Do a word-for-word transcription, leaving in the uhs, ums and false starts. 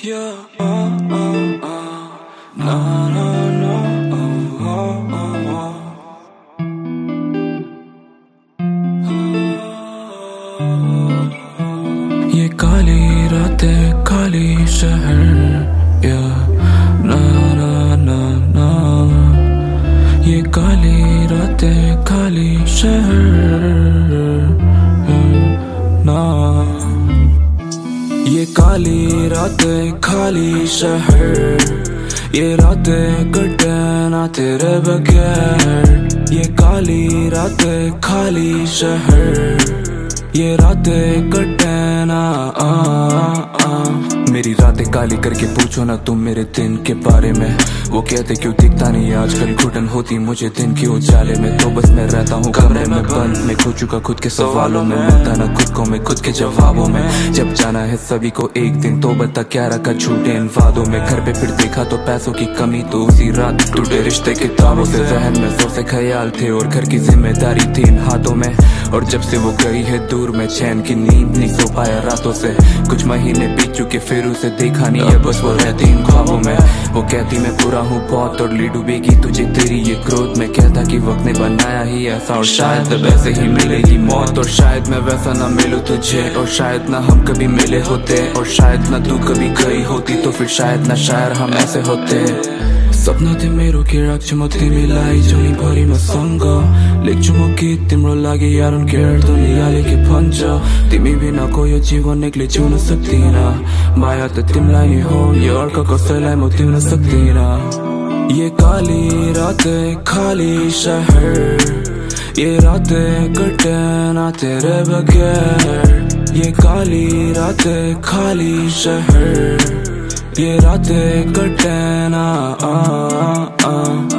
Yeah, oh, oh, oh. No, no, no, oh, oh, oh, oh. ये काली रातें काली शहर, yeah, ना ना ना ना। ये काली रातें काली शहर, ना। ये काली रातें खाली शहर, ये रातें कटे ना तेरे बगैर। ये काली रातें खाली शहर, ये रातें कटे ना आ, आ। मेरी रातें काली करके पूछो ना तुम मेरे दिन के बारे में। वो कहते क्यों दिखता नहीं आजकल, घुटन होती मुझे दिन के उजाले में। तो बस मैं रहता हूँ कमरे में बंद, मैं खो चुका खुद के सवालों में। मिलता ना खुद को मैं खुद के जवाबों में। जब जाना है सभी को एक दिन, तो बता क्या रखा झूठे इन वादों में। घर पे फिर देखा तो पैसों की कमी, तो उसी रात टूटे रिश्ते किताबों से। जहन में सौ से ख्याल थे और घर की जिम्मेदारी थी इन हाथों में। और जब से वो गई है दूर, मैं चैन की नींद नहीं सो पाया रातों से। कुछ महीने बीत चुके फिर उसे देखा नहीं है, बस वो रहती इन ख्वाबों में। वो कहती मैं पूरा हूँ बहुत और ली डूबेगी तुझे तेरी ये क्रोध में। कहता कि वक्त ने बनाया ही ऐसा और शायद वैसे ही मिलेगी मौत। और शायद मैं वैसा ना मिलूं तुझे, और शायद ना हम कभी मिले होते। और शायद ना तू कभी गई होती, तो फिर शायद ना शायर हम ऐसे होते। सपना तिम्रो किराक छु म तिमीलाई जुनी भरिमा सँग लेख्छु म गीत तिम्रो लागि। I don't care दुनियाँले के भन्छ, तिमी बिनाको यो जीवन एक्लै जिउन सक्दिन। माया त तिमीलाई नै हो, यो अर्को कसैलाई म दिउन सक्दिन। ये काली रातें खाली शहर, ये रातें कटे ना तेरे बगैर। ये काली रातें खाली शहर, ये रातें कटे ना आ, आ, आ।